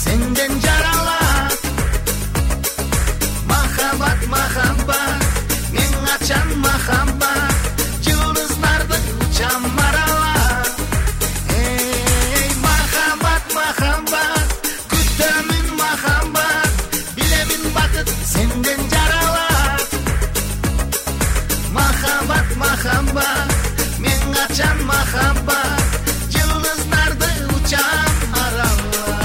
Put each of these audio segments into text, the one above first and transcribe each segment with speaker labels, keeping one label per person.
Speaker 1: senden жаралат. Махаббат, махаббат, мен качан махаббат, жылдыздарды учам аралап. Эй, махаббат, махаббат, күтөмүн махаббат, билемин бакыт сенден жаралат. Махаббат, махаббат, мен качан махаббат, жылдыздарды учам аралап.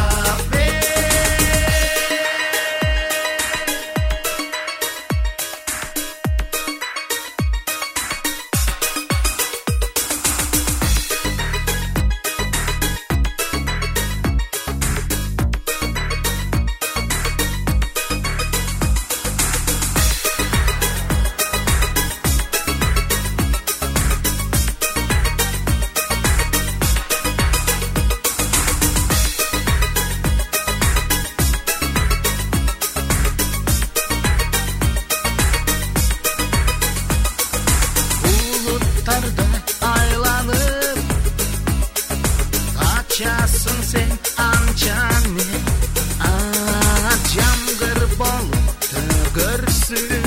Speaker 1: Bulutlarda aylanıp kaçasın sen ançanı. Jamgır bolup tөгөрсүн.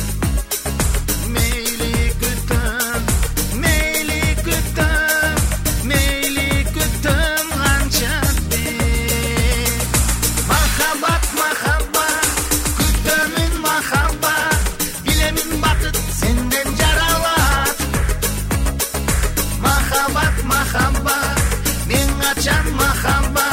Speaker 1: Meyli күтөм, meyli күтөm, meyli күтөm анчады. Махаббат, махаббат, күтөмүн махаббат, билемин бакыт сенден жаралат. Махаббат, махаббат, мен качан махаббат,